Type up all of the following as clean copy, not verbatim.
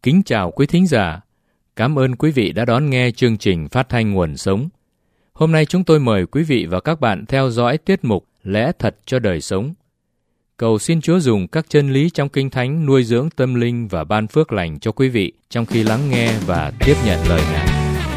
Kính chào quý thính giả. Cảm ơn quý vị đã đón nghe chương trình phát thanh Nguồn Sống. Hôm nay chúng tôi mời quý vị và các bạn theo dõi tiết mục Lẽ Thật cho Đời Sống. Cầu xin Chúa dùng các chân lý trong Kinh Thánh nuôi dưỡng tâm linh và ban phước lành cho quý vị trong khi lắng nghe và tiếp nhận lời Ngài.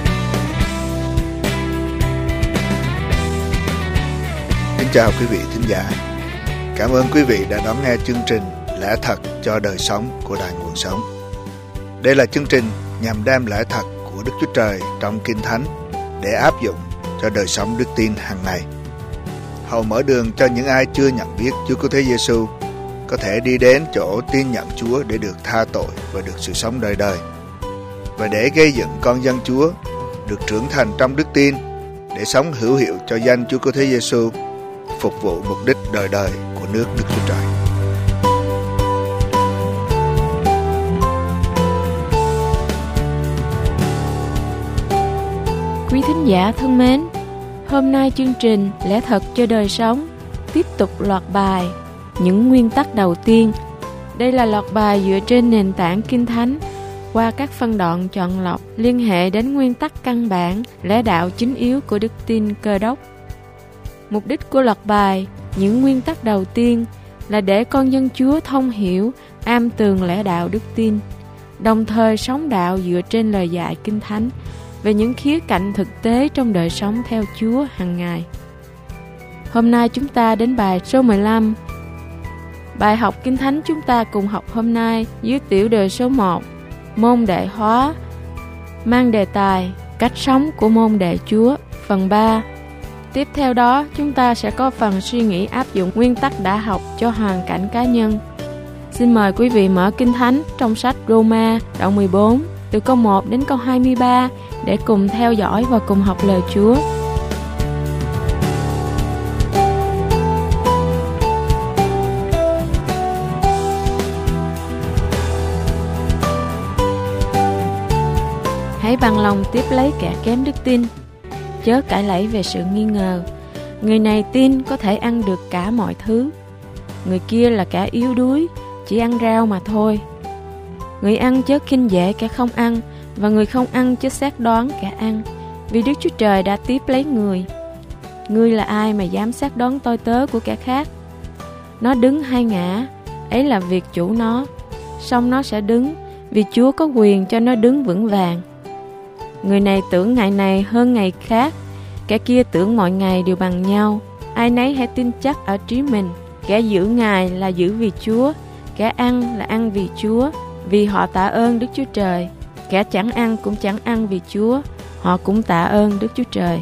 Kính chào quý vị thính giả. Cảm ơn quý vị đã đón nghe chương trình Lẽ Thật cho Đời Sống của Đài Nguồn Sống. Đây là chương trình nhằm đem lẽ thật của Đức Chúa Trời trong Kinh Thánh để áp dụng cho đời sống đức tin hàng ngày. Hầu mở đường cho những ai chưa nhận biết Chúa Cứu Thế Giêsu có thể đi đến chỗ tin nhận Chúa để được tha tội và được sự sống đời đời, và để gây dựng con dân Chúa được trưởng thành trong đức tin để sống hữu hiệu cho danh Chúa Cứu Thế Giêsu, phục vụ mục đích đời đời của nước Đức Chúa Trời. Quý thính giả thân mến, hôm nay chương trình Lẽ Thật cho Đời Sống tiếp tục loạt bài Những nguyên tắc đầu tiên. Đây là loạt bài dựa trên nền tảng Kinh Thánh qua các phân đoạn chọn lọc liên hệ đến nguyên tắc căn bản, lẽ đạo chính yếu của đức tin Cơ Đốc. Mục đích của loạt bài Những nguyên tắc đầu tiên là để con dân Chúa thông hiểu, am tường lẽ đạo đức tin, đồng thời sống đạo dựa trên lời dạy Kinh Thánh về những khía cạnh thực tế trong đời sống theo Chúa hàng ngày. Hôm nay chúng ta đến bài số 15. Bài học Kinh Thánh chúng ta cùng học hôm nay dưới tiểu đề số 1, môn đệ hóa, mang đề tài cách sống của môn đệ Chúa, phần 3. Tiếp theo đó chúng ta sẽ có phần suy nghĩ áp dụng nguyên tắc đã học cho hoàn cảnh cá nhân. Xin mời quý vị mở Kinh Thánh trong sách Roma đoạn 14 từ câu 1 đến câu 23 để cùng theo dõi và cùng học lời Chúa. Hãy bằng lòng tiếp lấy kẻ kém đức tin, chớ cãi lẫy về sự nghi ngờ. Người này tin có thể ăn được cả mọi thứ, người kia là kẻ yếu đuối, chỉ ăn rau mà thôi. Người ăn chớ khinh dễ kẻ không ăn, và người không ăn chớ xét đoán kẻ ăn, vì Đức Chúa Trời đã tiếp lấy người. Ngươi là ai mà dám xét đoán tôi tớ của kẻ khác? Nó đứng hay ngã, ấy là việc chủ nó, song nó sẽ đứng, vì Chúa có quyền cho nó đứng vững vàng. Người này tưởng ngày này hơn ngày khác, kẻ kia tưởng mọi ngày đều bằng nhau. Ai nấy hãy tin chắc ở trí mình. Kẻ giữ ngày là giữ vì Chúa, kẻ ăn là ăn vì Chúa, vì họ tạ ơn Đức Chúa Trời. Kẻ chẳng ăn cũng chẳng ăn vì Chúa, họ cũng tạ ơn Đức Chúa Trời.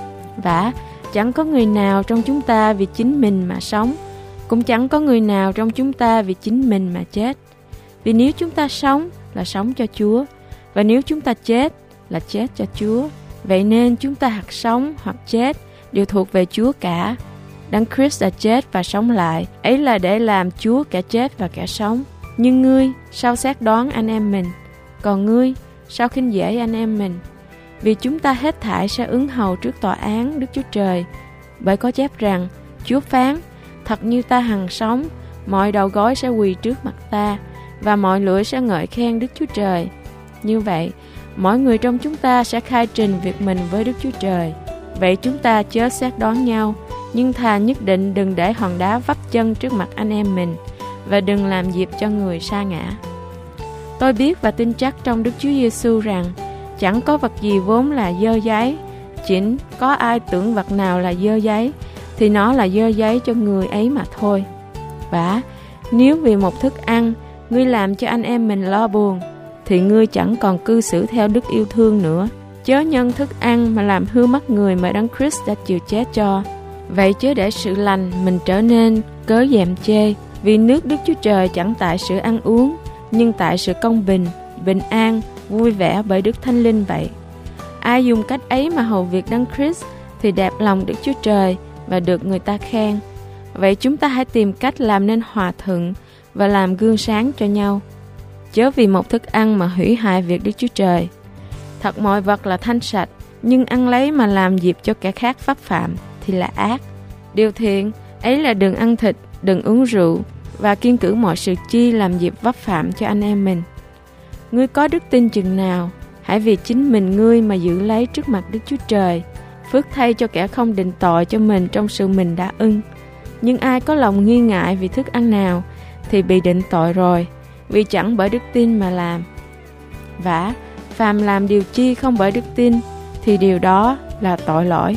Vả, chẳng có người nào trong chúng ta vì chính mình mà sống, cũng chẳng có người nào trong chúng ta vì chính mình mà chết. Vì nếu chúng ta sống là sống cho Chúa, và nếu chúng ta chết là chết cho Chúa. Vậy nên chúng ta hoặc sống hoặc chết đều thuộc về Chúa cả. Đấng Christ đã chết và sống lại, ấy là để làm Chúa kẻ chết và kẻ sống. Nhưng ngươi sao xét đoán anh em mình? Còn ngươi sao khinh dễ anh em mình? Vì chúng ta hết thảy sẽ ứng hầu trước tòa án Đức Chúa Trời. Bởi có chép rằng, Chúa phán, thật như ta hằng sống, mọi đầu gối sẽ quỳ trước mặt ta, và mọi lưỡi sẽ ngợi khen Đức Chúa Trời. Như vậy, mỗi người trong chúng ta sẽ khai trình việc mình với Đức Chúa Trời. Vậy chúng ta chớ xét đoán nhau, nhưng thà nhất định đừng để hòn đá vấp chân trước mặt anh em mình, và đừng làm dịp cho người sa ngã. Tôi biết và tin chắc trong Đức Chúa Giêsu rằng chẳng có vật gì vốn là dơ giấy. Chính có ai tưởng vật nào là dơ giấy thì nó là dơ giấy cho người ấy mà thôi. Vả, nếu vì một thức ăn ngươi làm cho anh em mình lo buồn, thì ngươi chẳng còn cư xử theo đức yêu thương nữa. Chớ nhân thức ăn mà làm hư mất người mà Đấng Christ đã chịu chết cho. Vậy chớ để sự lành mình trở nên cớ dèm chê, vì nước Đức Chúa Trời chẳng tại sự ăn uống, nhưng tại sự công bình, bình an, vui vẻ bởi Đức Thánh Linh vậy. Ai dùng cách ấy mà hầu việc Đấng Christ thì đẹp lòng Đức Chúa Trời và được người ta khen. Vậy chúng ta hãy tìm cách làm nên hòa thuận và làm gương sáng cho nhau. Chớ vì một thức ăn mà hủy hại việc Đức Chúa Trời. Thật mọi vật là thanh sạch, nhưng ăn lấy mà làm dịp cho kẻ khác pháp phạm thì là ác. Điều thiện ấy là đừng ăn thịt, đừng uống rượu, và kiêng cữ mọi sự chi làm dịp vấp phạm cho anh em mình. Ngươi có đức tin chừng nào, hãy vì chính mình ngươi mà giữ lấy trước mặt Đức Chúa Trời. Phước thay cho kẻ không định tội cho mình trong sự mình đã ưng. Nhưng ai có lòng nghi ngại vì thức ăn nào thì bị định tội rồi, vì chẳng bởi đức tin mà làm. Vả, phàm làm điều chi không bởi đức tin thì điều đó là tội lỗi.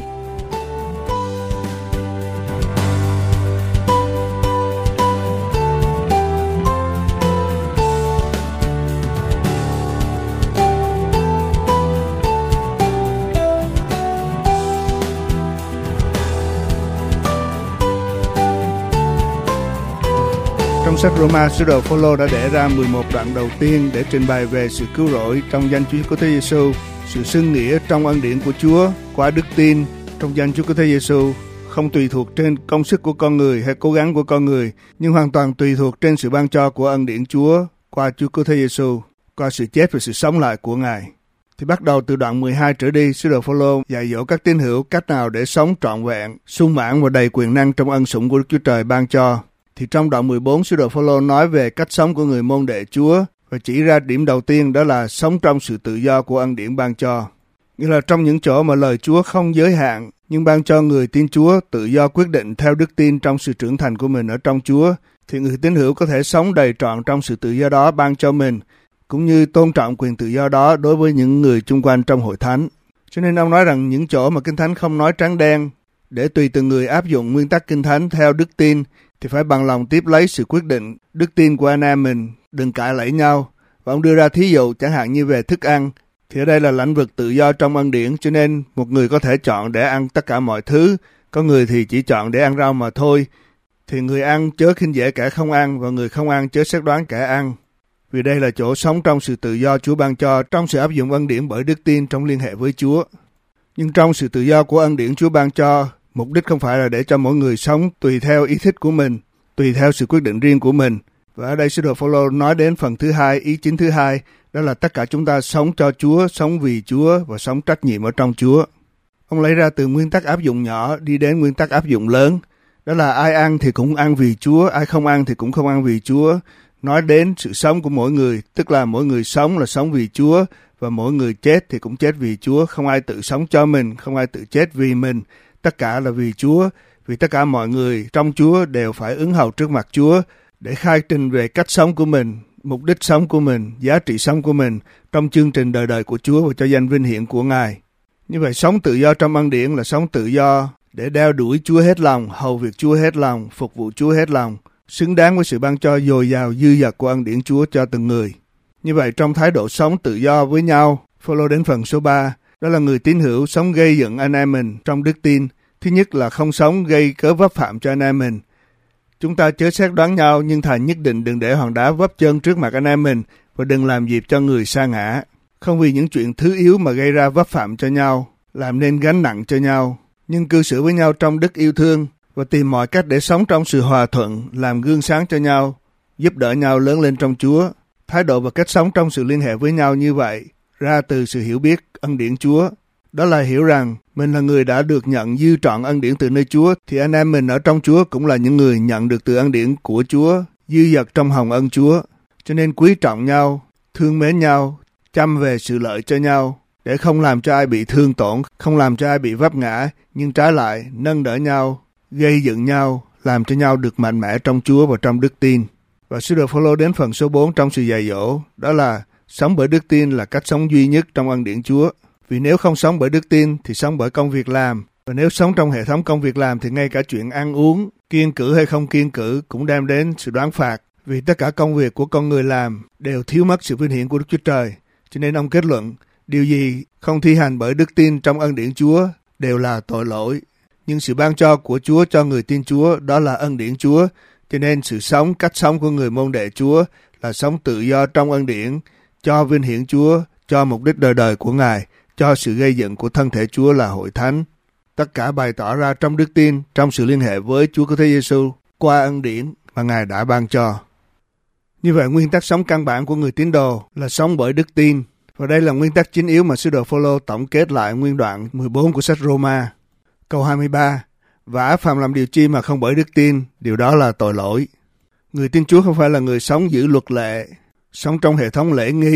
Trong sách Roma, sứ đồ Phaolô đã để ra 11 đoạn đầu tiên để trình bày về sự cứu rỗi trong danh Chúa Cứu Thế Giêsu, sự xưng nghĩa trong ân điển của Chúa qua đức tin trong danh Chúa Cứu Thế Giêsu, không tùy thuộc trên công sức của con người hay cố gắng của con người, nhưng hoàn toàn tùy thuộc trên sự ban cho của ân điển Chúa qua Chúa Cứu Thế Giêsu, qua sự chết và sự sống lại của Ngài. Thì bắt đầu từ đoạn 12 trở đi, sứ đồ Phaolô dạy dỗ các tín hữu cách nào để sống trọn vẹn, sung mãn và đầy quyền năng trong ân sủng của Đức Chúa Trời ban cho. Thì trong đoạn 14, sứ đồ Phaolô nói về cách sống của người môn đệ Chúa và chỉ ra điểm đầu tiên, đó là sống trong sự tự do của ân điển ban cho. Nghĩa là trong những chỗ mà lời Chúa không giới hạn, nhưng ban cho người tin Chúa tự do quyết định theo đức tin trong sự trưởng thành của mình ở trong Chúa, thì người tín hữu có thể sống đầy trọn trong sự tự do đó ban cho mình, cũng như tôn trọng quyền tự do đó đối với những người chung quanh trong hội thánh. Cho nên ông nói rằng những chỗ mà Kinh Thánh không nói trắng đen, để tùy từng người áp dụng nguyên tắc Kinh Thánh theo đức tin, thì phải bằng lòng tiếp lấy sự quyết định, đức tin của anh em mình, đừng cãi lẫy nhau. Và ông đưa ra thí dụ chẳng hạn như về thức ăn, thì ở đây là lĩnh vực tự do trong ân điển, cho nên một người có thể chọn để ăn tất cả mọi thứ, có người thì chỉ chọn để ăn rau mà thôi. Thì người ăn chớ khinh dễ kẻ không ăn, và người không ăn chớ xét đoán kẻ ăn. Vì đây là chỗ sống trong sự tự do Chúa ban cho, trong sự áp dụng ân điển bởi đức tin trong liên hệ với Chúa. Nhưng trong sự tự do của ân điển Chúa ban cho, mục đích không phải là để cho mỗi người sống tùy theo ý thích của mình, tùy theo sự quyết định riêng của mình. Và ở đây sứ đồ Phaolô nói đến phần thứ hai, ý chính thứ hai, đó là tất cả chúng ta sống cho Chúa, sống vì Chúa và sống trách nhiệm ở trong Chúa. Ông lấy ra từ nguyên tắc áp dụng nhỏ đi đến nguyên tắc áp dụng lớn, đó là ai ăn thì cũng ăn vì Chúa, ai không ăn thì cũng không ăn vì Chúa. Nói đến sự sống của mỗi người, tức là mỗi người sống là sống vì Chúa, và mỗi người chết thì cũng chết vì Chúa. Không ai tự sống cho mình, không ai tự chết vì mình, tất cả là vì Chúa. Vì tất cả mọi người trong Chúa đều phải ứng hầu trước mặt Chúa để khai trình về cách sống của mình, mục đích sống của mình, giá trị sống của mình trong chương trình đời đời của Chúa và cho danh vinh hiển của Ngài. Như vậy, sống tự do trong ân điển là sống tự do để đeo đuổi Chúa hết lòng, hầu việc Chúa hết lòng, phục vụ Chúa hết lòng, xứng đáng với sự ban cho dồi dào dư dật của ân điển Chúa cho từng người. Như vậy, trong thái độ sống tự do với nhau, Phaolô đến phần số 3, đó là người tín hữu sống gây dựng anh em mình trong đức tin. Thứ nhất là không sống gây cớ vấp phạm cho anh em mình. Chúng ta chớ xét đoán nhau, nhưng thà nhất định đừng để hòn đá vấp chân trước mặt anh em mình, và đừng làm dịp cho người sa ngã. Không vì những chuyện thứ yếu mà gây ra vấp phạm cho nhau, làm nên gánh nặng cho nhau, nhưng cư xử với nhau trong đức yêu thương, và tìm mọi cách để sống trong sự hòa thuận, làm gương sáng cho nhau, giúp đỡ nhau lớn lên trong Chúa. Thái độ và cách sống trong sự liên hệ với nhau như vậy, ra từ sự hiểu biết ân điển Chúa. Đó là hiểu rằng mình là người đã được nhận dư trọn ân điển từ nơi Chúa, thì anh em mình ở trong Chúa cũng là những người nhận được từ ân điển của Chúa, dư dật trong hồng ân Chúa. Cho nên quý trọng nhau, thương mến nhau, chăm về sự lợi cho nhau, để không làm cho ai bị thương tổn, không làm cho ai bị vấp ngã, nhưng trái lại nâng đỡ nhau, gây dựng nhau, làm cho nhau được mạnh mẽ trong Chúa và trong đức tin. Và sứ đồ Phaolô đến phần số 4 trong sự dạy dỗ, đó là sống bởi đức tin là cách sống duy nhất trong ân điển Chúa. Vì nếu không sống bởi đức tin thì sống bởi công việc làm. Và nếu sống trong hệ thống công việc làm thì ngay cả chuyện ăn uống, kiêng cữ hay không kiêng cữ cũng đem đến sự đoán phạt. Vì tất cả công việc của con người làm đều thiếu mất sự vinh hiển của Đức Chúa Trời. Cho nên ông kết luận, điều gì không thi hành bởi đức tin trong ân điển Chúa đều là tội lỗi. Nhưng sự ban cho của Chúa cho người tin Chúa đó là ân điển Chúa. Cho nên sự sống, cách sống của người môn đệ Chúa là sống tự do trong ân điển, cho vinh hiển Chúa, cho mục đích đời đời của Ngài, cho sự gây dựng của thân thể Chúa là hội thánh. Tất cả bày tỏ ra trong đức tin, trong sự liên hệ với Chúa Cứu Thế Giêsu qua ân điển mà Ngài đã ban cho. Như vậy, nguyên tắc sống căn bản của người tín đồ là sống bởi đức tin. Và đây là nguyên tắc chính yếu mà sứ đồ Phaolô tổng kết lại nguyên đoạn 14 của sách Roma. Câu 23, vả phàm làm điều chi mà không bởi đức tin, điều đó là tội lỗi. Người tin Chúa không phải là người sống giữ luật lệ, sống trong hệ thống lễ nghi,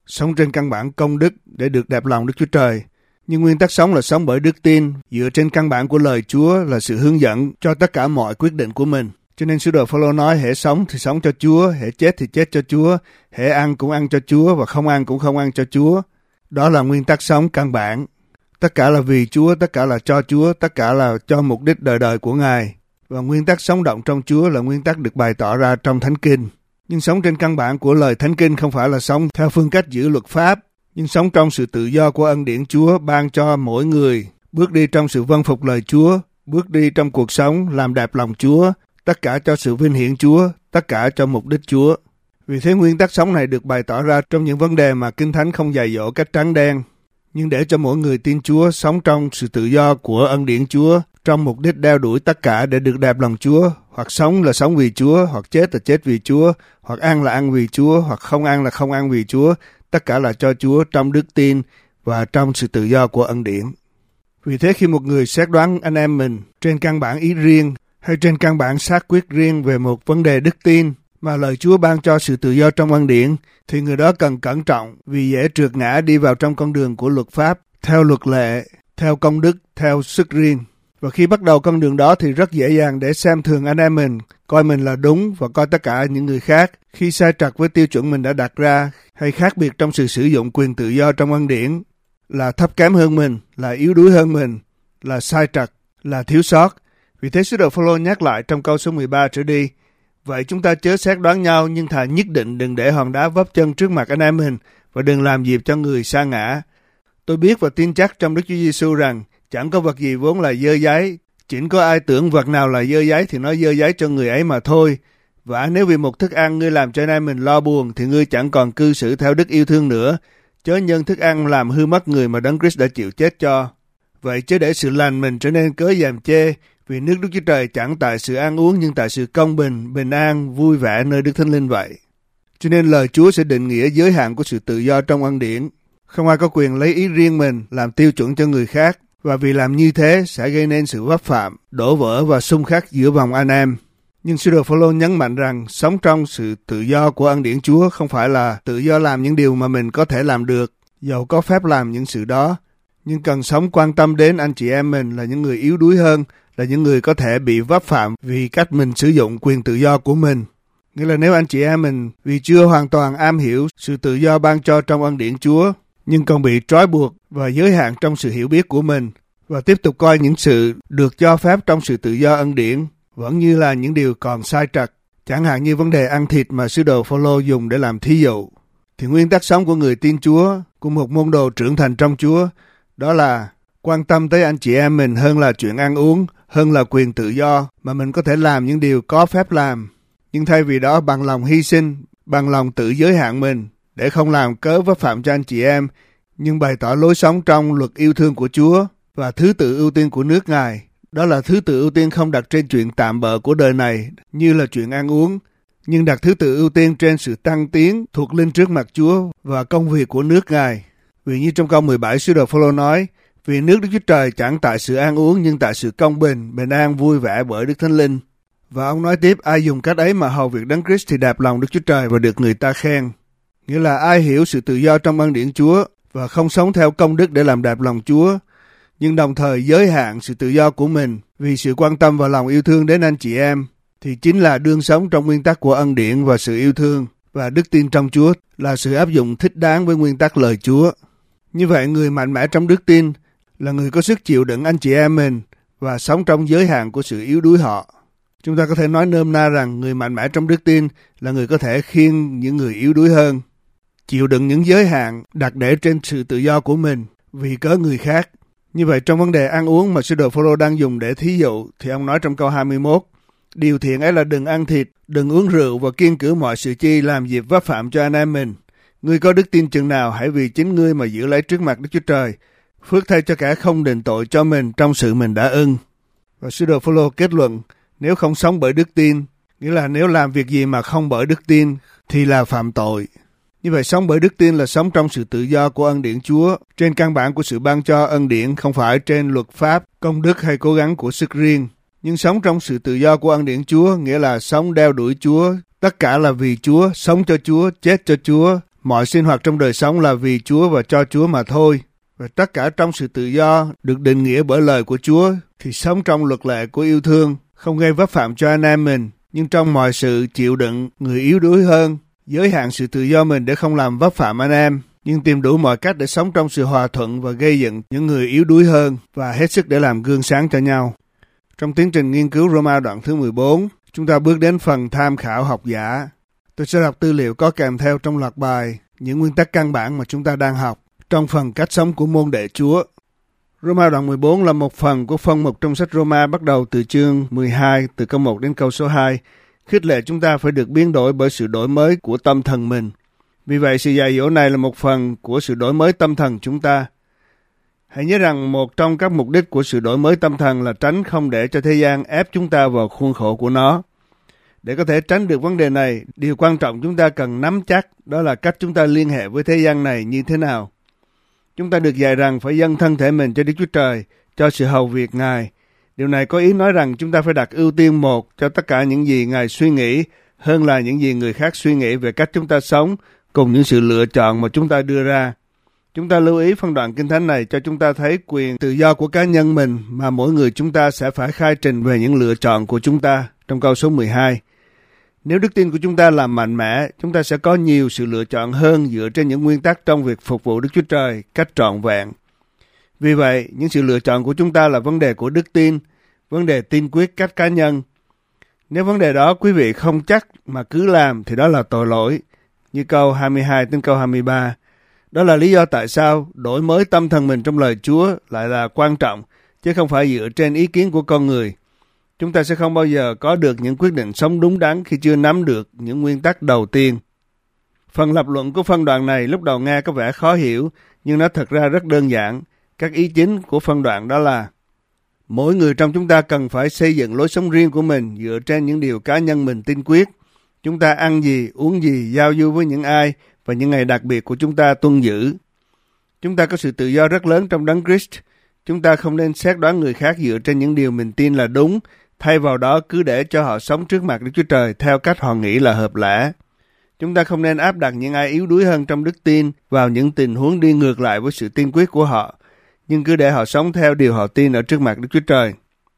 sống trên căn bản công đức để được đẹp lòng Đức Chúa Trời. Nhưng nguyên tắc sống là sống bởi đức tin, dựa trên căn bản của lời Chúa là sự hướng dẫn cho tất cả mọi quyết định của mình. Cho nên sứ đồ Phao-lô nói, hễ sống thì sống cho Chúa, hễ chết thì chết cho Chúa, hễ ăn cũng ăn cho Chúa và không ăn cũng không ăn cho Chúa. Đó là nguyên tắc sống căn bản. Tất cả là vì Chúa, tất cả là cho Chúa, tất cả là cho mục đích đời đời của Ngài. Và nguyên tắc sống động trong Chúa là nguyên tắc được bày tỏ ra trong Thánh Kinh. Nhưng sống trên căn bản của lời Thánh Kinh không phải là sống theo phương cách giữ luật pháp, nhưng sống trong sự tự do của ân điển Chúa ban cho mỗi người, bước đi trong sự vâng phục lời Chúa, bước đi trong cuộc sống làm đẹp lòng Chúa, tất cả cho sự vinh hiển Chúa, tất cả cho mục đích Chúa. Vì thế nguyên tắc sống này được bày tỏ ra trong những vấn đề mà Kinh Thánh không dạy dỗ cách trắng đen, nhưng để cho mỗi người tin Chúa sống trong sự tự do của ân điển Chúa, trong mục đích đeo đuổi tất cả để được đẹp lòng Chúa, hoặc sống là sống vì Chúa, hoặc chết là chết vì Chúa, hoặc ăn là ăn vì Chúa, hoặc không ăn là không ăn vì Chúa, tất cả là cho Chúa trong đức tin và trong sự tự do của ân điển. Vì thế khi một người xét đoán anh em mình trên căn bản ý riêng hay trên căn bản xác quyết riêng về một vấn đề đức tin mà lời Chúa ban cho sự tự do trong ân điển, thì người đó cần cẩn trọng vì dễ trượt ngã đi vào trong con đường của luật pháp, theo luật lệ, theo công đức, theo sức riêng. Và khi bắt đầu con đường đó thì rất dễ dàng để xem thường anh em mình, coi mình là đúng và coi tất cả những người khác khi sai trật với tiêu chuẩn mình đã đặt ra, hay khác biệt trong sự sử dụng quyền tự do trong ân điển, là thấp kém hơn mình, là yếu đuối hơn mình, là sai trật, là thiếu sót. Vì thế sứ đồ Phao-lô nhắc lại trong câu số 13 trở đi, vậy chúng ta chớ xét đoán nhau, nhưng thà nhất định đừng để hòn đá vấp chân trước mặt anh em mình, và đừng làm dịp cho người sa ngã. Tôi biết và tin chắc trong Đức Chúa Giêsu rằng chẳng có vật gì vốn là dơ dáy, chỉ có ai tưởng vật nào là dơ dáy thì nó dơ dáy cho người ấy mà thôi. Và nếu vì một thức ăn ngươi làm cho anh em mình lo buồn, thì ngươi chẳng còn cư xử theo đức yêu thương nữa, chớ nhân thức ăn làm hư mất người mà Đấng Christ đã chịu chết cho. Vậy chớ để sự lành mình trở nên cớ giàm chê, vì nước Đức Chúa Trời chẳng tại sự ăn uống nhưng tại sự công bình, bình an, vui vẻ nơi Đức Thánh Linh vậy. Cho nên lời Chúa sẽ định nghĩa giới hạn của sự tự do trong ân điển. Không ai có quyền lấy ý riêng mình làm tiêu chuẩn cho người khác, và vì làm như thế sẽ gây nên sự vấp phạm, đổ vỡ và xung khắc giữa vòng anh em. Nhưng sứ đồ Phao-lô nhấn mạnh rằng sống trong sự tự do của ân điển Chúa không phải là tự do làm những điều mà mình có thể làm được, dầu có phép làm những sự đó, nhưng cần sống quan tâm đến anh chị em mình là những người yếu đuối hơn, là những người có thể bị vấp phạm vì cách mình sử dụng quyền tự do của mình. Nghĩa là nếu anh chị em mình vì chưa hoàn toàn am hiểu sự tự do ban cho trong ân điển Chúa, nhưng còn bị trói buộc và giới hạn trong sự hiểu biết của mình, và tiếp tục coi những sự được cho phép trong sự tự do ân điển vẫn như là những điều còn sai trật, chẳng hạn như vấn đề ăn thịt mà sứ đồ Phao-lô dùng để làm thí dụ, thì nguyên tắc sống của người tin Chúa, của một môn đồ trưởng thành trong Chúa, đó là quan tâm tới anh chị em mình hơn là chuyện ăn uống, hơn là quyền tự do mà mình có thể làm những điều có phép làm. Nhưng thay vì đó bằng lòng hy sinh, bằng lòng tự giới hạn mình để không làm cớ vấp phạm cho anh chị em, nhưng bày tỏ lối sống trong luật yêu thương của Chúa và thứ tự ưu tiên của nước Ngài. Đó là thứ tự ưu tiên không đặt trên chuyện tạm bợ của đời này như là chuyện ăn uống, nhưng đặt thứ tự ưu tiên trên sự tăng tiến thuộc linh trước mặt Chúa và công việc của nước Ngài. Vì như trong câu 17 sứ đồ Phao-lô nói, vì nước Đức Chúa Trời chẳng tại sự ăn uống nhưng tại sự công bình, bình an, vui vẻ bởi Đức Thánh Linh. Và ông nói tiếp, ai dùng cách ấy mà hầu việc Đấng Christ thì đẹp lòng Đức Chúa Trời và được người ta khen. Nghĩa là ai hiểu sự tự do trong ân điển Chúa và không sống theo công đức để làm đẹp lòng Chúa, nhưng đồng thời giới hạn sự tự do của mình vì sự quan tâm và lòng yêu thương đến anh chị em, thì chính là đương sống trong nguyên tắc của ân điển và sự yêu thương và đức tin trong Chúa, là sự áp dụng thích đáng với nguyên tắc lời Chúa. Như vậy, người mạnh mẽ trong đức tin là người có sức chịu đựng anh chị em mình và sống trong giới hạn của sự yếu đuối họ. Chúng ta có thể nói nôm na rằng người mạnh mẽ trong đức tin là người có thể khiêng những người yếu đuối hơn, chịu đựng những giới hạn đặt để trên sự tự do của mình vì cớ người khác. Như vậy, trong vấn đề ăn uống mà sứ đồ Phao-lô đang dùng để thí dụ, thì ông nói trong câu 21, điều thiện ấy là đừng ăn thịt, đừng uống rượu và kiêng cữ mọi sự chi làm dịp vấp phạm cho anh em mình. Ngươi có đức tin chừng nào, hãy vì chính ngươi mà giữ lấy trước mặt Đức Chúa Trời, phước thay cho kẻ không định tội cho mình trong sự mình đã ưng. Và sứ đồ Phao-lô kết luận, nếu không sống bởi đức tin, nghĩa là nếu làm việc gì mà không bởi đức tin, thì là phạm tội. Như vậy, sống bởi đức tin là sống trong sự tự do của ân điển Chúa, trên căn bản của sự ban cho ân điển, không phải trên luật pháp, công đức hay cố gắng của sức riêng. Nhưng sống trong sự tự do của ân điển Chúa, nghĩa là sống đeo đuổi Chúa, tất cả là vì Chúa, sống cho Chúa, chết cho Chúa, Mọi sinh hoạt trong đời sống là vì Chúa và cho Chúa mà thôi. Và tất cả trong sự tự do được định nghĩa bởi lời của Chúa thì sống trong luật lệ của yêu thương, không gây vấp phạm cho anh em mình, nhưng trong mọi sự chịu đựng người yếu đuối hơn, giới hạn sự tự do mình để không làm vấp phạm anh em, nhưng tìm đủ mọi cách để sống trong sự hòa thuận và gây dựng những người yếu đuối hơn và hết sức để làm gương sáng cho nhau. Trong tiến trình nghiên cứu Roma đoạn thứ 14, chúng ta bước đến phần tham khảo học giả. Tôi sẽ đọc tư liệu có kèm theo trong loạt bài những nguyên tắc căn bản mà chúng ta đang học trong phần cách sống của môn đệ Chúa. Roma đoạn 14 là một phần của phân mục trong sách Roma bắt đầu từ chương 12 từ câu 1 đến câu số 2, khích lệ chúng ta phải được biến đổi bởi sự đổi mới của tâm thần mình. Vì vậy, sự dạy dỗ này là một phần của sự đổi mới tâm thần chúng ta. Hãy nhớ rằng một trong các mục đích của sự đổi mới tâm thần là tránh không để cho thế gian ép chúng ta vào khuôn khổ của nó. Để có thể tránh được vấn đề này, điều quan trọng chúng ta cần nắm chắc đó là cách chúng ta liên hệ với thế gian này như thế nào. Chúng ta được dạy rằng phải dâng thân thể mình cho Đức Chúa Trời, cho sự hầu việc Ngài. Điều này có ý nói rằng chúng ta phải đặt ưu tiên một cho tất cả những gì Ngài suy nghĩ hơn là những gì người khác suy nghĩ về cách chúng ta sống cùng những sự lựa chọn mà chúng ta đưa ra. Chúng ta lưu ý phân đoạn Kinh Thánh này cho chúng ta thấy quyền tự do của cá nhân mình mà mỗi người chúng ta sẽ phải khai trình về những lựa chọn của chúng ta trong câu số 12. Nếu đức tin của chúng ta làm mạnh mẽ, chúng ta sẽ có nhiều sự lựa chọn hơn dựa trên những nguyên tắc trong việc phục vụ Đức Chúa Trời cách trọn vẹn. Vì vậy, những sự lựa chọn của chúng ta là vấn đề của đức tin, vấn đề tin quyết cách cá nhân. Nếu vấn đề đó quý vị không chắc mà cứ làm thì đó là tội lỗi, như câu 22 đến câu 23. Đó là lý do tại sao đổi mới tâm thần mình trong lời Chúa lại là quan trọng, chứ không phải dựa trên ý kiến của con người. Chúng ta sẽ không bao giờ có được những quyết định sống đúng đắn khi chưa nắm được những nguyên tắc đầu tiên. Phần lập luận của phân đoạn này lúc đầu nghe có vẻ khó hiểu, nhưng nó thật ra rất đơn giản. Các ý chính của phân đoạn đó là: mỗi người trong chúng ta cần phải xây dựng lối sống riêng của mình dựa trên những điều cá nhân mình tin quyết. Chúng ta ăn gì, uống gì, giao du với những ai và những ngày đặc biệt của chúng ta tuân giữ. Chúng ta có sự tự do rất lớn trong Đấng Christ. Chúng ta không nên xét đoán người khác dựa trên những điều mình tin là đúng, thay vào đó cứ để cho họ sống trước mặt Đức Chúa Trời theo cách họ nghĩ là hợp lẽ. Chúng ta không nên áp đặt những ai yếu đuối hơn trong đức tin vào những tình huống đi ngược lại với sự tin quyết của họ, nhưng cứ để họ sống theo điều họ tin ở trước mặt Đức Chúa Trời.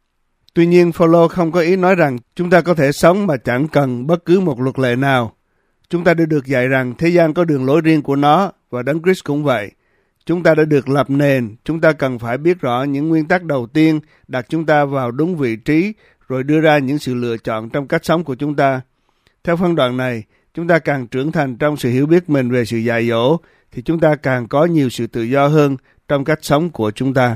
Tuy nhiên, Phao-lô không có ý nói rằng chúng ta có thể sống mà chẳng cần bất cứ một luật lệ nào. Chúng ta đã được dạy rằng thế gian có đường lối riêng của nó, và Đấng Christ cũng vậy. Chúng ta đã được lập nền, chúng ta cần phải biết rõ những nguyên tắc đầu tiên, đặt chúng ta vào đúng vị trí, rồi đưa ra những sự lựa chọn trong cách sống của chúng ta. Theo phân đoạn này, chúng ta càng trưởng thành trong sự hiểu biết mình về sự dạy dỗ, thì chúng ta càng có nhiều sự tự do hơn trong cách sống của chúng ta.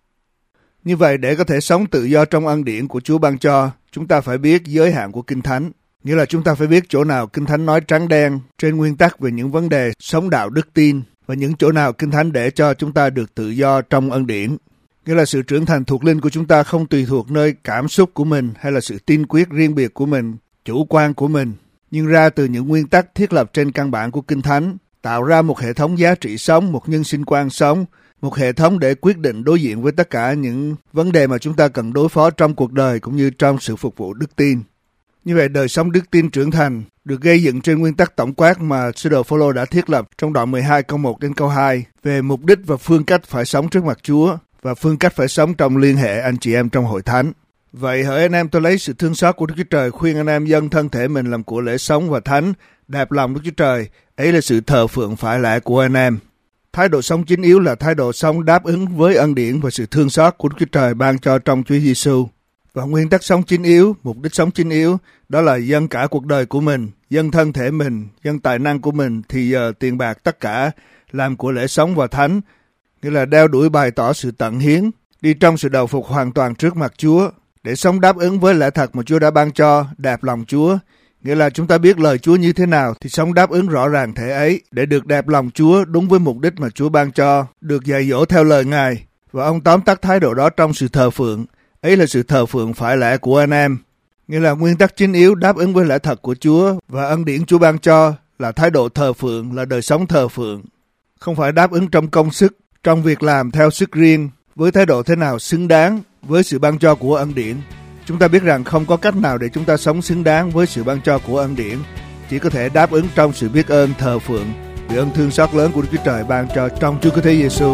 Như vậy, để có thể sống tự do trong ân điển của Chúa ban cho, chúng ta phải biết giới hạn của Kinh Thánh. Nghĩa là chúng ta phải biết chỗ nào Kinh Thánh nói trắng đen trên nguyên tắc về những vấn đề sống đạo đức tin, và những chỗ nào Kinh Thánh để cho chúng ta được tự do trong ân điển. Nghĩa là sự trưởng thành thuộc linh của chúng ta không tùy thuộc nơi cảm xúc của mình hay là sự tin quyết riêng biệt của mình, chủ quan của mình, nhưng ra từ những nguyên tắc thiết lập trên căn bản của Kinh Thánh, tạo ra một hệ thống giá trị sống, một nhân sinh quan sống, một hệ thống để quyết định đối diện với tất cả những vấn đề mà chúng ta cần đối phó trong cuộc đời cũng như trong sự phục vụ đức tin. Như vậy, đời sống đức tin trưởng thành được gây dựng trên nguyên tắc tổng quát mà sứ đồ Phao-lô đã thiết lập trong đoạn 12 câu 1 đến câu 2 về mục đích và phương cách phải sống trước mặt Chúa và phương cách phải sống trong liên hệ anh chị em trong hội thánh. Vậy hỡi anh em, tôi lấy sự thương xót của Đức Chúa Trời khuyên anh em dâng thân thể mình làm của lễ sống và thánh, đẹp lòng Đức Chúa Trời, ấy là sự thờ phượng phải lẽ của anh em. Thái độ sống chính yếu là thái độ sống đáp ứng với ân điển và sự thương xót của Đức Chúa Trời ban cho trong Chúa Giêsu. Và nguyên tắc sống chính yếu, mục đích sống chính yếu, đó là dâng cả cuộc đời của mình, dâng thân thể mình, dâng tài năng của mình, thì giờ tiền bạc tất cả, làm của lễ sống và thánh, nghĩa là đeo đuổi bày tỏ sự tận hiến, đi trong sự đầu phục hoàn toàn trước mặt Chúa, để sống đáp ứng với lẽ thật mà Chúa đã ban cho, đẹp lòng Chúa. Nghĩa là chúng ta biết lời Chúa như thế nào thì sống đáp ứng rõ ràng thể ấy để được đẹp lòng Chúa đúng với mục đích mà Chúa ban cho, được dạy dỗ theo lời Ngài. Và ông tóm tắt thái độ đó trong sự thờ phượng. Ấy là sự thờ phượng phải lẽ của anh em. Nghĩa là nguyên tắc chính yếu đáp ứng với lẽ thật của Chúa và ân điển Chúa ban cho là thái độ thờ phượng, là đời sống thờ phượng. Không phải đáp ứng trong công sức, trong việc làm theo sức riêng, với thái độ thế nào xứng đáng với sự ban cho của ân điển. Chúng ta biết rằng không có cách nào để chúng ta sống xứng đáng với sự ban cho của ân điển, chỉ có thể đáp ứng trong sự biết ơn thờ phượng vì ơn thương xót lớn của Đức Chúa Trời ban cho trong Chúa Cứu Thế Giêsu.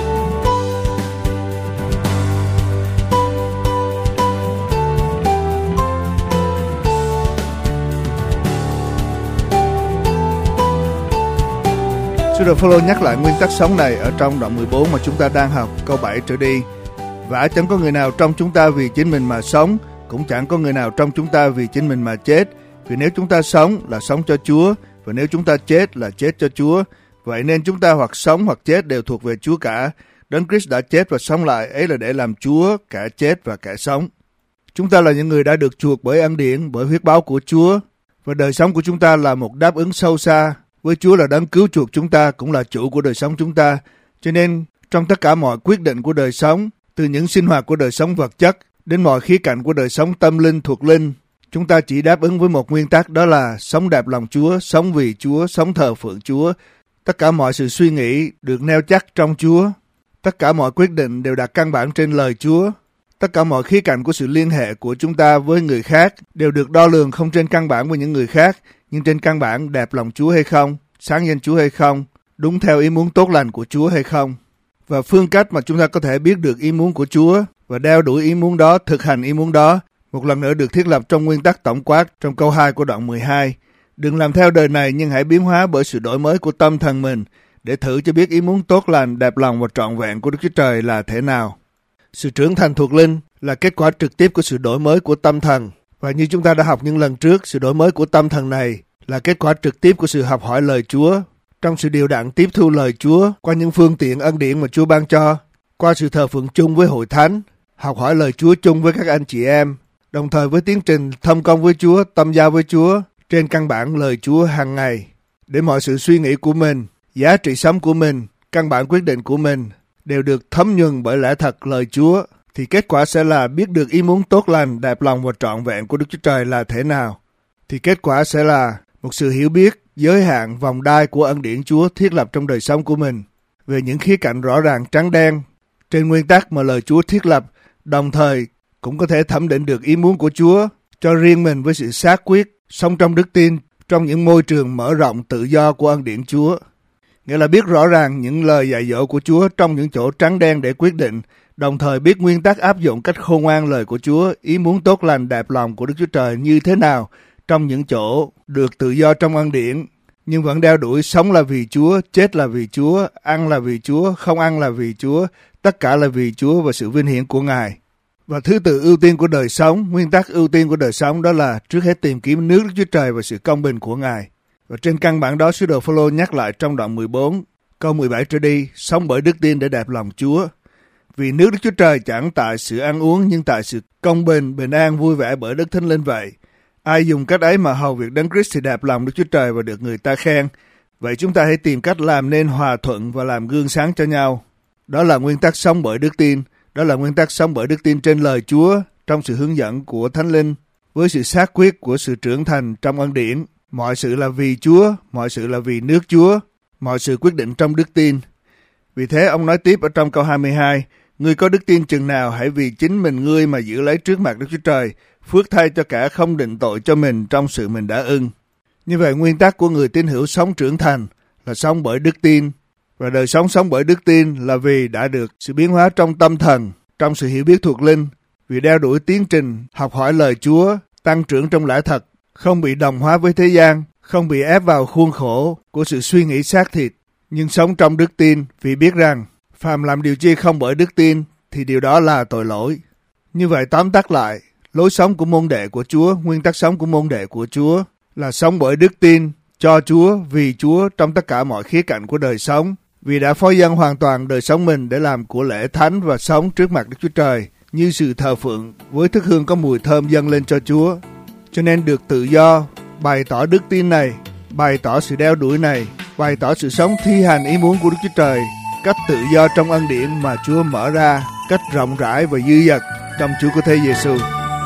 Sư đồ Phaolô nhắc lại nguyên tắc sống này ở trong đoạn 14 mà chúng ta đang học câu 7 trở đi. Vả chẳng có người nào trong chúng ta vì chính mình mà sống, cũng chẳng có người nào trong chúng ta vì chính mình mà chết. Vì nếu chúng ta sống là sống cho Chúa, và nếu chúng ta chết là chết cho Chúa. Vậy nên chúng ta hoặc sống hoặc chết đều thuộc về Chúa cả. Đấng Christ đã chết và sống lại, ấy là để làm Chúa cả chết và cả sống. Chúng ta là những người đã được chuộc bởi ân điển, bởi huyết báu của Chúa, và đời sống của chúng ta là một đáp ứng sâu xa với Chúa là đấng cứu chuộc chúng ta, cũng là chủ của đời sống chúng ta. Cho nên trong tất cả mọi quyết định của đời sống, từ những sinh hoạt của đời sống vật chất đến mọi khía cạnh của đời sống tâm linh thuộc linh, chúng ta chỉ đáp ứng với một nguyên tắc, đó là sống đẹp lòng Chúa, sống vì Chúa, sống thờ phượng Chúa. Tất cả mọi sự suy nghĩ được neo chắc trong Chúa. Tất cả mọi quyết định đều đặt căn bản trên lời Chúa. Tất cả mọi khía cạnh của sự liên hệ của chúng ta với người khác đều được đo lường không trên căn bản với những người khác, nhưng trên căn bản đẹp lòng Chúa hay không, sáng danh Chúa hay không, đúng theo ý muốn tốt lành của Chúa hay không. Và phương cách mà chúng ta có thể biết được ý muốn của Chúa và đeo đuổi ý muốn đó, thực hành ý muốn đó, một lần nữa được thiết lập trong nguyên tắc tổng quát trong câu 2 của đoạn 12. Đừng làm theo đời này, nhưng hãy biến hóa bởi sự đổi mới của tâm thần mình, để thử cho biết ý muốn tốt lành, đẹp lòng và trọn vẹn của Đức Chúa Trời là thế nào. Sự trưởng thành thuộc linh là kết quả trực tiếp của sự đổi mới của tâm thần. Và như chúng ta đã học những lần trước, sự đổi mới của tâm thần này là kết quả trực tiếp của sự học hỏi lời Chúa, trong sự điều đặn tiếp thu lời Chúa qua những phương tiện ân điển mà Chúa ban cho, qua sự thờ phượng chung với hội thánh, học hỏi lời Chúa chung với các anh chị em, đồng thời với tiến trình thông công với Chúa, tâm giao với Chúa trên căn bản lời Chúa hàng ngày, để mọi sự suy nghĩ của mình, giá trị sống của mình, căn bản quyết định của mình đều được thấm nhuần bởi lẽ thật lời Chúa, thì kết quả sẽ là biết được ý muốn tốt lành, đẹp lòng và trọn vẹn của Đức Chúa Trời là thế nào. Thì kết quả sẽ là một sự hiểu biết giới hạn vòng đai của ân điển Chúa thiết lập trong đời sống của mình về những khía cạnh rõ ràng trắng đen trên nguyên tắc mà lời Chúa thiết lập, đồng thời cũng có thể thẩm định được ý muốn của Chúa cho riêng mình với sự xác quyết sống trong đức tin trong những môi trường mở rộng tự do của ân điển Chúa. Nghĩa là biết rõ ràng những lời dạy dỗ của Chúa trong những chỗ trắng đen để quyết định, đồng thời biết nguyên tắc áp dụng cách khôn ngoan lời của Chúa, ý muốn tốt lành đẹp lòng của Đức Chúa Trời như thế nào trong những chỗ được tự do trong ân điển, nhưng vẫn đeo đuổi sống là vì Chúa, chết là vì Chúa, ăn là vì Chúa, không ăn là vì Chúa, tất cả là vì Chúa và sự vinh hiển của Ngài. Và thứ tự ưu tiên của đời sống, nguyên tắc ưu tiên của đời sống đó là trước hết tìm kiếm nước Đức Chúa Trời và sự công bình của Ngài. Và trên căn bản đó, sứ đồ Phaolô nhắc lại trong đoạn 14, câu 17 trở đi, sống bởi đức tin để đẹp lòng Chúa. Vì nước Đức Chúa Trời chẳng tại sự ăn uống, nhưng tại sự công bình, bình an, vui vẻ bởi Đức Thánh Linh vậy. Ai dùng cách ấy mà hầu việc Đấng Christ thì đẹp lòng Đức Chúa Trời và được người ta khen. Vậy chúng ta hãy tìm cách làm nên hòa thuận và làm gương sáng cho nhau. Đó là nguyên tắc sống bởi đức tin. Đó là nguyên tắc sống bởi đức tin trên lời Chúa, trong sự hướng dẫn của Thánh Linh, với sự xác quyết của sự trưởng thành trong ân điển. Mọi sự là vì Chúa, mọi sự là vì nước Chúa, mọi sự quyết định trong đức tin. Vì thế ông nói tiếp ở trong câu 22, ngươi có đức tin chừng nào, hãy vì chính mình ngươi mà giữ lấy trước mặt Đức Chúa Trời, phước thay cho cả không định tội cho mình trong sự mình đã ưng. Như vậy nguyên tắc của người tín hữu sống trưởng thành là sống bởi đức tin, và đời sống sống bởi đức tin là vì đã được sự biến hóa trong tâm thần, trong sự hiểu biết thuộc linh, vì đeo đuổi tiến trình học hỏi lời Chúa, tăng trưởng trong lẽ thật, không bị đồng hóa với thế gian, không bị ép vào khuôn khổ của sự suy nghĩ xác thịt, nhưng sống trong đức tin, vì biết rằng phàm làm điều chi không bởi đức tin thì điều đó là tội lỗi. Như vậy tóm tắt lại, lối sống của môn đệ của Chúa, nguyên tắc sống của môn đệ của Chúa là sống bởi đức tin, cho Chúa, vì Chúa trong tất cả mọi khía cạnh của đời sống, vì đã phó dâng hoàn toàn đời sống mình để làm của lễ thánh và sống trước mặt Đức Chúa Trời, như sự thờ phượng với thức hương có mùi thơm dâng lên cho Chúa. Cho nên được tự do, bày tỏ đức tin này, bày tỏ sự đeo đuổi này, bày tỏ sự sống thi hành ý muốn của Đức Chúa Trời, cách tự do trong ân điển mà Chúa mở ra, cách rộng rãi và dư dật trong Chúa Cứu Thế Giêsu.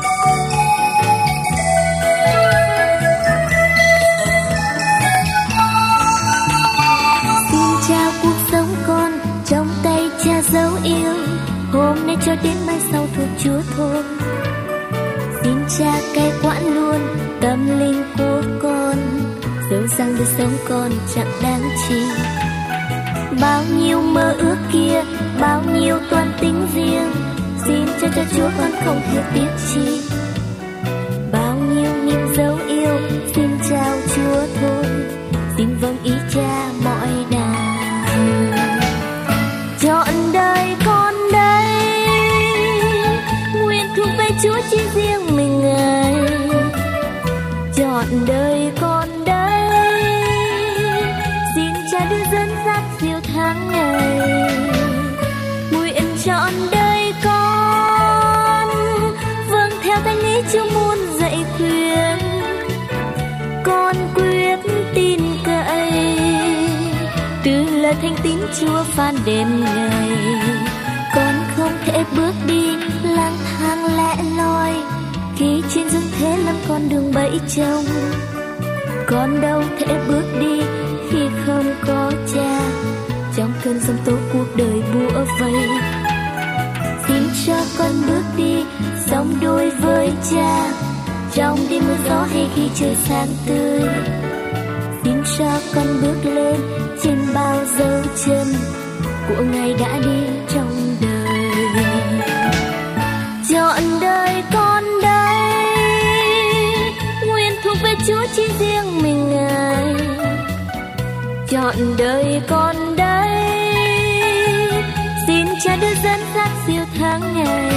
Dấu yêu hôm nay cho đến mai sau thuộc Chúa thôi. Xin Cha cai quản luôn tâm linh của con, dẫu rằng đời sống còn chẳng đáng chi. Bao nhiêu mơ ước kia, bao nhiêu toan tính riêng, xin cho Chúa con không hề tiếc chi. Bao nhiêu niềm dấu yêu, xin chào Chúa thôi, xin vâng ý Cha mọi đàng. Chọn đời con đây, nguyện thuộc về Chúa chỉ riêng mình Ngài. Chọn đời con đây, xin Cha đưa dẫn dắt siêu tháng ngày. Nguyện chọn đời con, vâng theo thánh ý Chúa muốn dạy khuyên. Con quyết tin cậy từ lời thánh tín Chúa phán đêm ngày. Con không thể bước đi lang thang lẻ loi, khi trên dương thế lắm con đường bẫy trông. Con đâu thể bước đi khi không có Cha, trong cơn giông tố cuộc đời bủa vây. Xin cho con bước đi song đôi với Cha, trong đêm mưa gió hay khi trời sáng tươi. Xin cho con bước lên trên bao dấu chân của Ngài đã đi trong đời. Chọn đời con đây, nguyện thuộc về Chúa chỉ riêng mình Ngài. Chọn đời con đây, xin Cha đưa dẫn dắt siêu tháng ngày.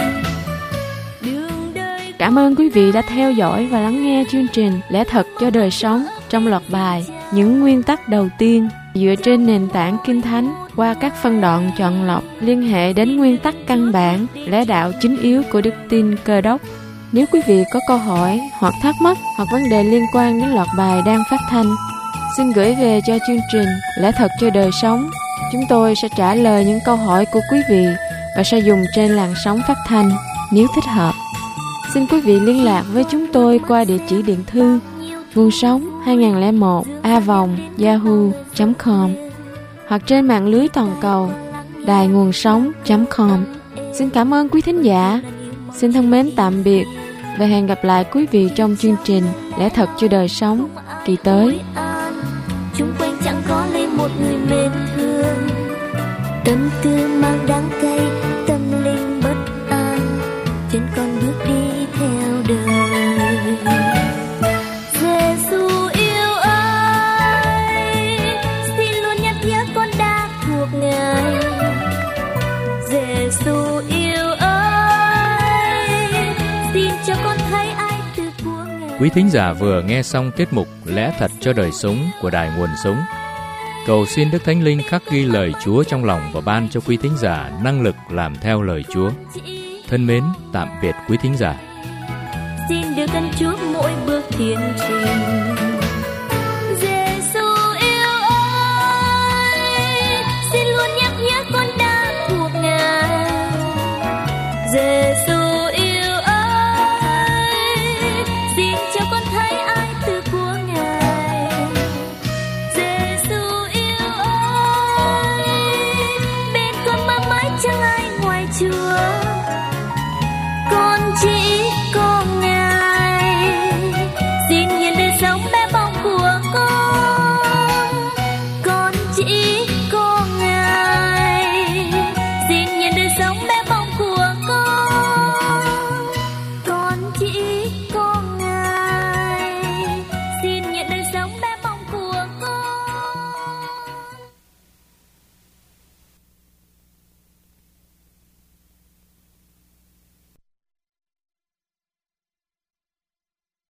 Cảm ơn quý vị đã theo dõi và lắng nghe chương trình Lẽ Thật cho Đời Sống trong loạt bài Những Nguyên Tắc Đầu Tiên dựa trên nền tảng Kinh Thánh qua các phân đoạn chọn lọc liên hệ đến nguyên tắc căn bản, lẽ đạo chính yếu của đức tin Cơ Đốc. Nếu quý vị có câu hỏi hoặc thắc mắc hoặc vấn đề liên quan đến loạt bài đang phát thanh, xin gửi về cho chương trình Lẽ Thật cho Đời Sống. Chúng tôi sẽ trả lời những câu hỏi của quý vị và sẽ dùng trên làn sóng phát thanh nếu thích hợp. Xin quý vị liên lạc với chúng tôi qua địa chỉ điện thư Nguồn Sống 2001a@yahoo.com hoặc trên mạng lưới toàn cầu đài nguồn sống.com. Xin cảm ơn quý thính giả. Xin thân mến tạm biệt và hẹn gặp lại quý vị trong chương trình Lẽ Thật cho Đời Sống kỳ tới. Chung quanh chẳng có lấy một người mến thương, tâm tư mang đắng cay, tâm linh bất an, chân con bước đi theo đời. Giê-xu yêu ơi, xin luôn nhắc nhớ con đã thuộc Ngài. Giê-xu yêu ơi, xin cho con thấy ai từ của Ngài. Quý thính giả vừa nghe xong tiết mục Lẽ Thật cho Đời Sống của Đài Nguồn Sống. Cầu xin Đức Thánh Linh khắc ghi lời Chúa trong lòng và ban cho quý thính giả năng lực làm theo lời Chúa. Thân mến, tạm biệt quý thính giả. Xin được ơn Chúa mỗi bước thiên trì.